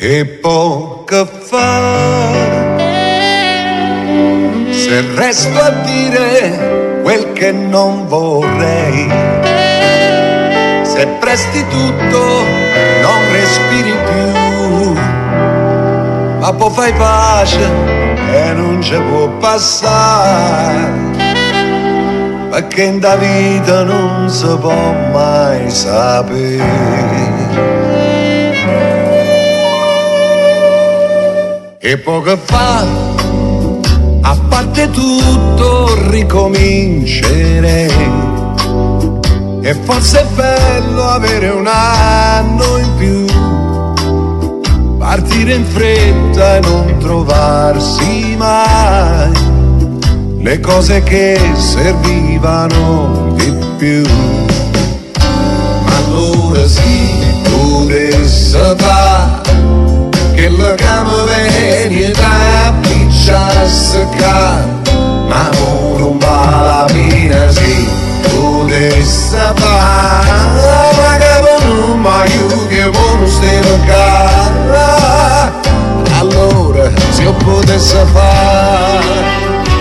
E poco fa, se resto a dire quel che non vorrei, se presti tutto non respiri più, ma poi fai pace e non ci può passare, perché in da vita non si può mai sapere. E poco fa, a parte tutto, ricomincerei. E forse è bello avere un anno in più, partire in fretta e non trovarsi mai le cose che servivano di più. Ma allora sì, potesse fare che la cama viene da picciasse ca, ma non va la fine sì, potesse fare, ma che non mi aiuti che non stiamo ca, allora se io potesse fare.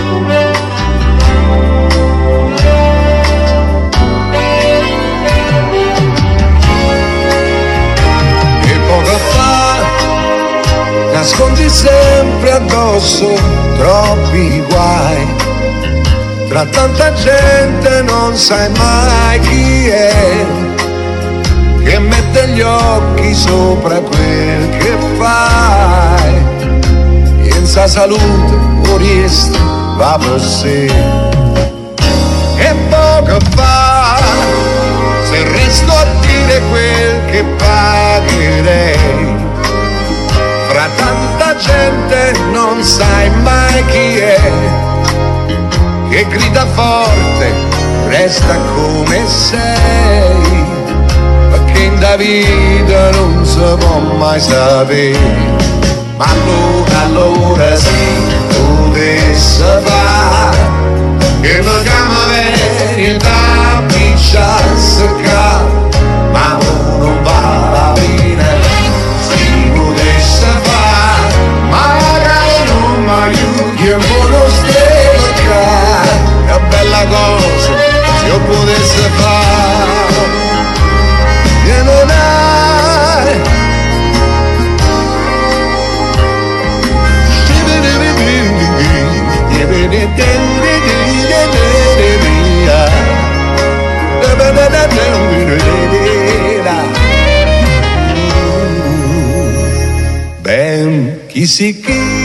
Nascondi sempre addosso troppi guai, tra tanta gente non sai mai chi è, che mette gli occhi sopra quel che fai, senza salute vorresti va per sé. E poco fa, se resto a dire quel che pagherei, fra tanta gente non sai mai chi è, che grida forte, resta come sei, perché in da vita non si può mai sapere. Ma allora sì, potesse fare che la cama viene da picciasse ca, ma non va la fine. Che buono stecca, che bella cosa se io potesse fare, che non hai. Ben, chi si chi